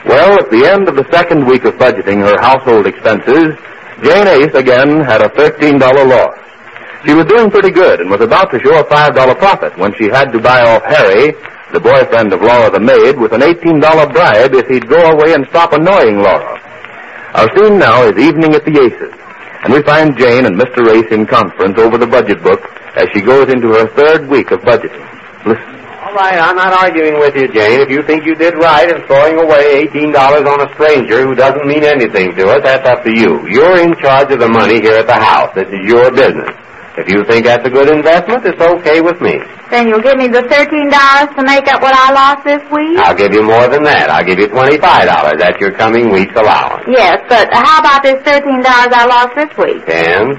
Well, at the end of the second week of budgeting her household expenses, Jane Ace again had a $13 loss. She was doing pretty good and was about to show a $5 profit when she had to buy off Harry, the boyfriend of Laura the maid, with an $18 bribe if he'd go away and stop annoying Laura. Our scene now is evening at the Aces, and we find Jane and Mr. Ace in conference over the budget book as she goes into her third week of budgeting. Listen. All right, I'm not arguing with you, Jane. If you think you did right in throwing away $18 on a stranger who doesn't mean anything to us, that's up to you. You're in charge of the money here at the house. This is your business. If you think that's a good investment, it's okay with me. Then you'll give me the $13 to make up what I lost this week? I'll give you more than that. I'll give you $25. That's your coming week's allowance. Yes, but how about this $13 I lost this week? 10,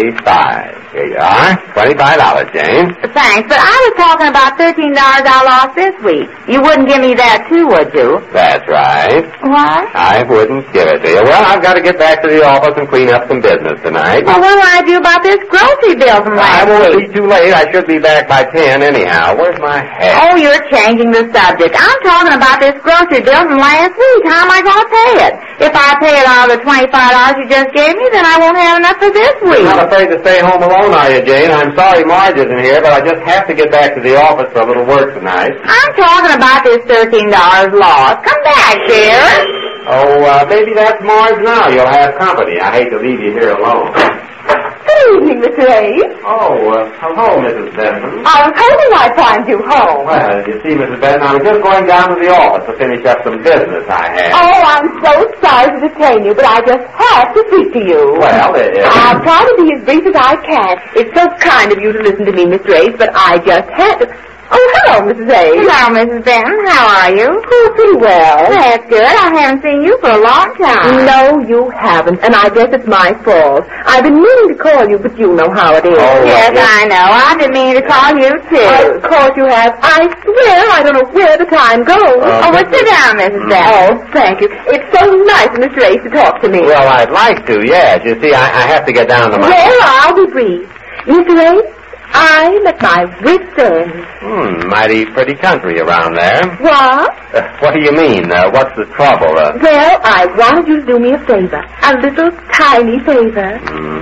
25. Here you are. $25, Jane. Thanks, but I was talking about $13 I lost this week. You wouldn't give me that too, would you? That's right. What? I wouldn't give it to you. Well, I've got to get back to the office and clean up some business tonight. Well, what do I do about this grocery bill from last I won't week? be too late. I should be back by 10 anyhow. Where's my hat? Oh, you're changing the subject. I'm talking about this grocery bill from last week. How am I going to pay it? If I pay it all the $25 you just gave me, then I won't have enough for this week. You're not afraid to stay home alone, are you, Jane? I'm sorry Marge isn't here, but I just have to get back to the office for a little work tonight. I'm talking about this $13 loss. Come back, dear. Oh, maybe that's Marge now. You'll have company. I hate to leave you here alone. Good evening, Mr. Ace. Oh, hello, Mrs. Benton. I was hoping I'd find you home. Well, you see, Mrs. Benton, I was just going down to the office to finish up some business I had. Oh, I'm so sorry to detain you, but I just have to speak to you. Well, I'll try to be as brief as I can. It's so kind of you to listen to me, Mr. Ace, but I just had to... Oh, hello, Mrs. Ace. Hello, Mrs. Benton. How are you? Oh, pretty well. That's good. I haven't seen you for a long time. No, you haven't, and I guess it's my fault. I've been meaning to call you, but you know how it is. Oh, yes, I know. I've been meaning to call you, too. Of course you have. I swear I don't know where the time goes. Well, sit down, Mrs. Benton. Oh, thank you. It's so nice of Mr. Ace to talk to me. Well, I'd like to, yes. You see, I have to get down to my... Well, I'll be brief. Mr. Ace, I'm at my wit's end. Mighty pretty country around there. What? What do you mean? What's the trouble? Well, I wanted you to do me a favor. A little tiny favor.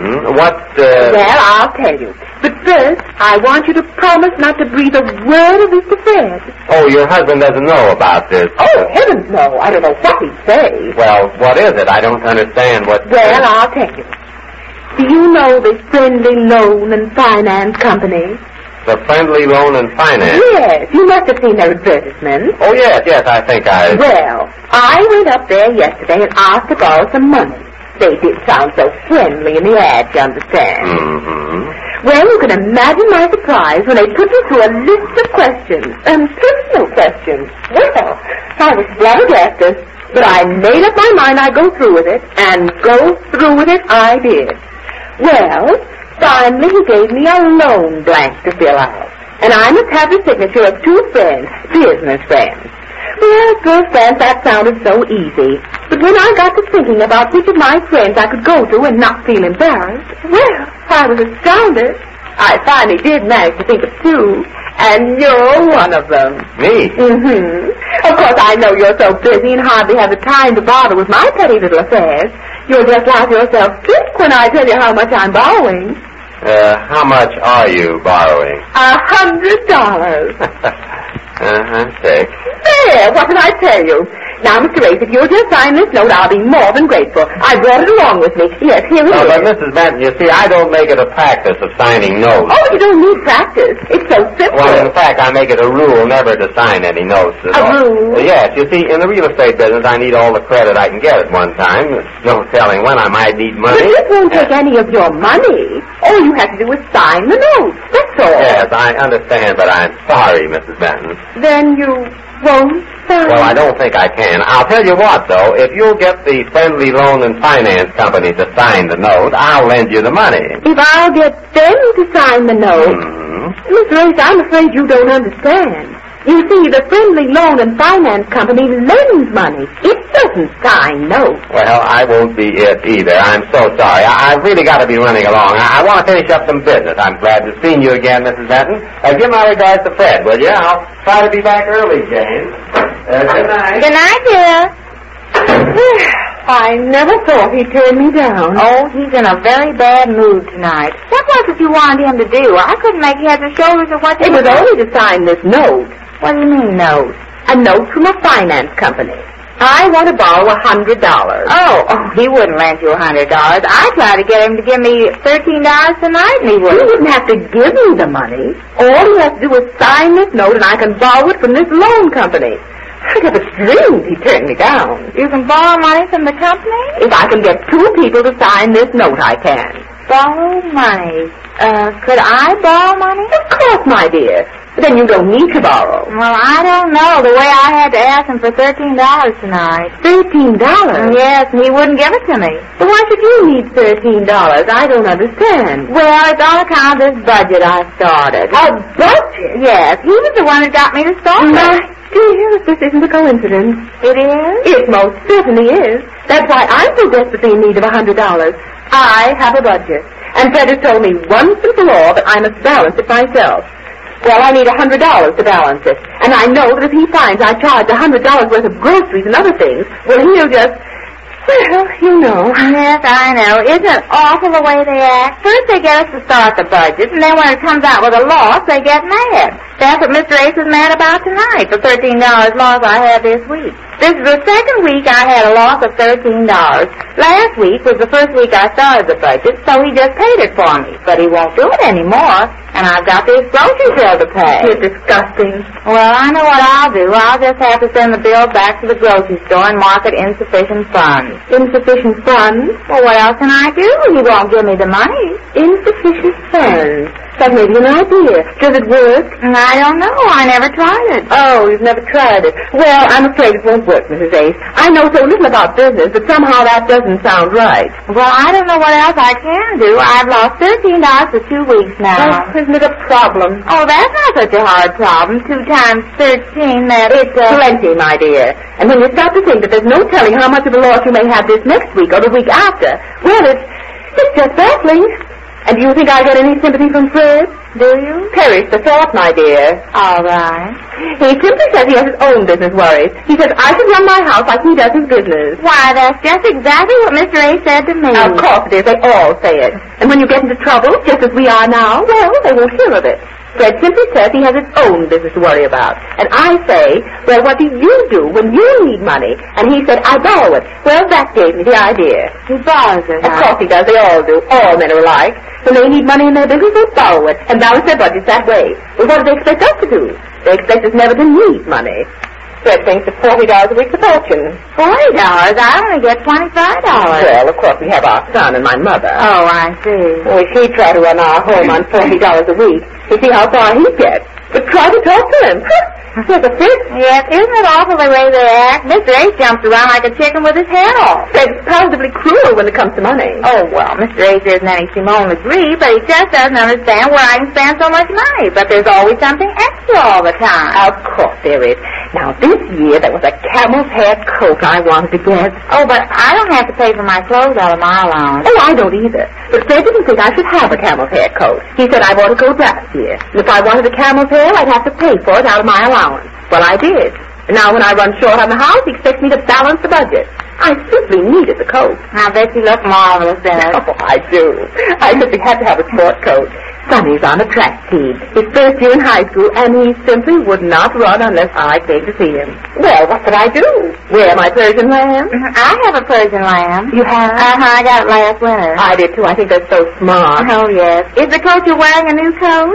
Well, I'll tell you. But first, I want you to promise not to breathe a word of this to Fred. Oh, your husband doesn't know about this. Oh, heavens no. I don't know what he'd say. Well, what is it? I don't understand what... Well, I'll tell you. Do you know the Friendly Loan and Finance Company? The Friendly Loan and Finance? Yes, you must have seen their advertisement. Oh, yes, I think I... Well, I went up there yesterday and asked to borrow some money. They did sound so friendly in the ad, you understand. Mm-hmm. Well, you can imagine my surprise when they put me through a list of questions, personal questions. Well, I was flabbergasted, but I made up my mind I'd go through with it, and go through with it I did. Well, finally he gave me a loan blank to fill out, and I must have the signature of 2 friends, business friends. Well, at first glance, that sounded so easy. But when I got to thinking about which of my friends I could go to and not feel embarrassed, well, I was astounded. I finally did manage to think of 2, and you're one of them. Me? Mm-hmm. Of course, I know you're so busy and hardly have the time to bother with my petty little affairs. You'll just laugh yourself sick when I tell you how much I'm borrowing. How much are you borrowing? $100. Thanks. There, what did I tell you? Now, Mr. Ace, if you'll just sign this note, I'll be more than grateful. I brought it along with me. Yes, here it is. But Mrs. Benton, you see, I don't make it a practice of signing notes. Oh, you don't need practice. It's so simple. Well, in fact, I make it a rule never to sign any notes at all. rule? Yes, you see, in the real estate business, I need all the credit I can get at one time. There's no telling when I might need money. But this won't take any of your money. All you have to do is sign the note. That's all. Yes, I understand, but I'm sorry, Mrs. Benton. Then you won't sign? Well, I don't think I can. I'll tell you what, though. If you'll get the Friendly Loan and Finance Company to sign the note, I'll lend you the money. If I'll get them to sign the note? Mm-hmm. Mr. Ace, I'm afraid you don't understand. You see, the Friendly Loan and Finance Company lends money. It doesn't sign notes. Well, I won't be it either. I'm so sorry. I've really got to be running along. I want to finish up some business. I'm glad to see you again, Mrs. Benton. Give my regards to Fred, will you? I'll try to be back early, Jane. Good night. Good night, dear. I never thought he'd turn me down. Oh, he's in a very bad mood tonight. What was it you wanted him to do? I couldn't make heads or shoulders of what you It was only to sign this note. What do you mean, note? A note from a finance company. I want to borrow $100. Oh, he wouldn't lend you $100. I tried to get him to give me $13 tonight, and he You wouldn't. wouldn't have to give me the money. All you have to do is sign this note, and I can borrow it from this loan company. I never dreamed he'd turn me down. You can borrow money from the company? If I can get 2 people to sign this note, I can. Borrow money. Could I borrow money? Of course, my dear. But then you don't need to borrow. Well, I don't know. The way I had to ask him for $13 tonight. $13? Yes, and he wouldn't give it to me. But why should you need $13? I don't understand. Well, it's on account of this budget I started. A budget? Yes, he was the one who got me to start My it. dear, this isn't a coincidence. It is? It most certainly is. That's why I'm so desperately in need of $100. I have a budget. And Fred has told me once and for all that I must balance it myself. Well, I need $100 to balance it. And I know that if he finds I charge $100 worth of groceries and other things, well, he'll just... Well, you know. Yes, I know. Isn't it awful the way they act? First they get us to start the budget, and then when it comes out with a loss, they get mad. That's what Mr. Ace is mad about tonight, the $13 loss I had this week. This is the second week I had a loss of $13. Last week was the first week I started the budget, so he just paid it for me. But he won't do it anymore, and I've got this grocery bill to pay. You're disgusting. Well, I know what I'll do. I'll just have to send the bill back to the grocery store and mark it insufficient funds. Insufficient funds? Well, what else can I do? He won't give me the money. Insufficient funds. That may be an idea. Does it work? I don't know. I never tried it. Oh, you've never tried it. Well, I'm afraid it won't work, Mrs. Ace. I know so little about business, but somehow that doesn't sound right. Well, I don't know what else I can do. I've lost $13 for 2 weeks now. Oh, isn't it a problem? Oh, that's not such a hard problem. 2 times 13, It's plenty, my dear. And when you start to think that there's no telling how much of a loss you may have this next week or the week after, well, it's just baffling. And do you think I get any sympathy from Fred? Do you? Perish the thought, my dear. All right. He simply says he has his own business worries. He says I should run my house like he does his business. Why, that's just exactly what Mr. A said to me. Of course it is. They all say it. And when you get into trouble, just as we are now, well, they won't hear of it. Fred simply says he has his own business to worry about. And I say, well, what do you do when you need money? And he said, I borrow it. Well, that gave me the idea. He borrows it, Of course he does. They all do. All men are alike. When they need money in their business, they borrow it and balance their budgets that way. Well, what do they expect us to do? They expect us never to need money. Fred thinks that $40 a week's a fortune. $40? I only get $25. Well, of course, we have our son and my mother. Oh, I see. Well, if he tried to run our home on $40 a week, you see how far he'd get. But try to talk to him. There's a fit. Yes, isn't it awful the way they act? Mr. A jumps around like a chicken with his head off. Fred's positively cruel when it comes to money. Oh, well, Mr. A isn't any Simone Legree, but he just doesn't understand where I can spend so much money. But there's always something extra all the time. Of course there is. Now, this year there was a camel's hair coat I wanted to get. Oh, but I don't have to pay for my clothes out of my allowance. Oh, I don't either. But Fred didn't think I should have a camel's hair coat. He said I bought a coat last year. And if I wanted a camel's hair, I'd have to pay for it out of my allowance. Well, I did. And now when I run short on the house, he expects me to balance the budget. I simply needed the coat. I bet you look marvelous in it. Oh, I do. I simply had to have a sport coat. Sonny's on a track team. His first year in high school, and he simply would not run unless I came to see him. Well, what could I do? Wear my Persian lamb? I have a Persian lamb. You have? I got it last winter. I did, too. I think that's so smart. Oh, yes. Is the coat you're wearing a new coat?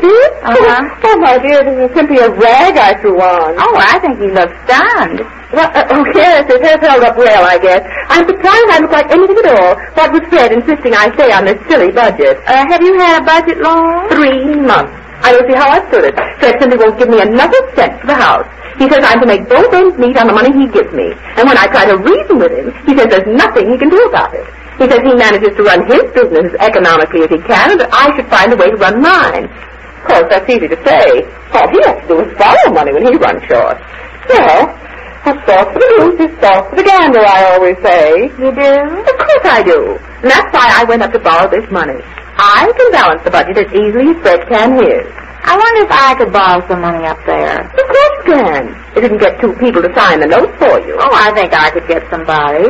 Oh, my dear, this is simply a rag I threw on. Oh, I think you look stunned. Well, yes, his hair's held up well, I guess. I'm surprised I look like anything at all. What with Fred insisting I stay on this silly budget. Have you had a budget long? 3 months. I don't see how I stood it. Fred simply won't give me another cent for the house. He says I'm to make both ends meet on the money he gives me. And when I try to reason with him, he says there's nothing he can do about it. He says he manages to run his business as economically as he can, and that I should find a way to run mine. Of course, that's easy to say. All he has to do is borrow money when he runs short. Well, what's sauce for the goose is sauce for the gander, I always say. You do? Of course I do. And that's why I went up to borrow this money. I can balance the budget as easily as Fred can his. I wonder if I could borrow some money up there. Of course you can. It didn't get 2 people to sign the note for you. Oh, I think I could get somebody.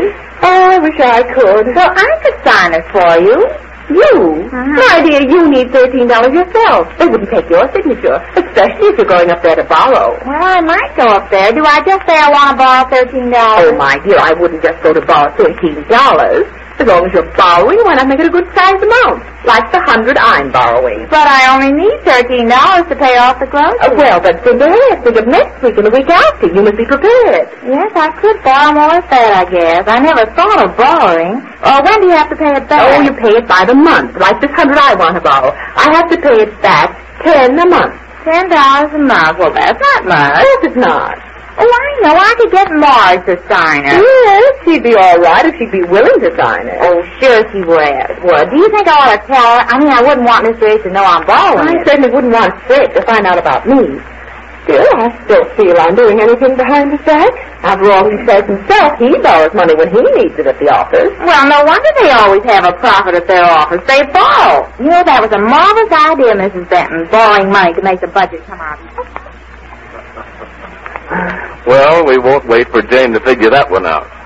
Oh, I wish I could. Well, I could sign it for you. You? My dear, you need $13 yourself. They wouldn't take your signature, especially if you're going up there to borrow. Well, I might go up there. Do I just say I want to borrow $13? Oh, my dear, I wouldn't just go to borrow $13. As long as you're borrowing, why not make it a good-sized amount? Like the 100 I'm borrowing. But I only need $13 to pay off the groceries. Well, but think ahead. Think of next week and the week after. You must be prepared. Yes, I could borrow more of that, I guess. I never thought of borrowing. When do you have to pay it back? Oh, you pay it by the month. Like this 100 I want to borrow. I have to pay it back 10 a month. $10 a month. Well, that's not much. Yes, it's not. Oh, I know. I could get Marge to sign it. Yes, she'd be all right if she'd be willing to sign it. Oh, sure she would. Well, do you think I ought to tell her? I mean, I wouldn't want Mr. Ace to know I'm borrowing I it. certainly wouldn't want Fred to find out about me. Still, I still feel I'm doing anything behind his back. After all, he says himself he borrows money when he needs it at the office. Well, no wonder they always have a profit at their office. They borrow. You know, that was a marvelous idea, Mrs. Benton, borrowing money to make the budget come out. Well, we won't wait for Jane to figure that one out.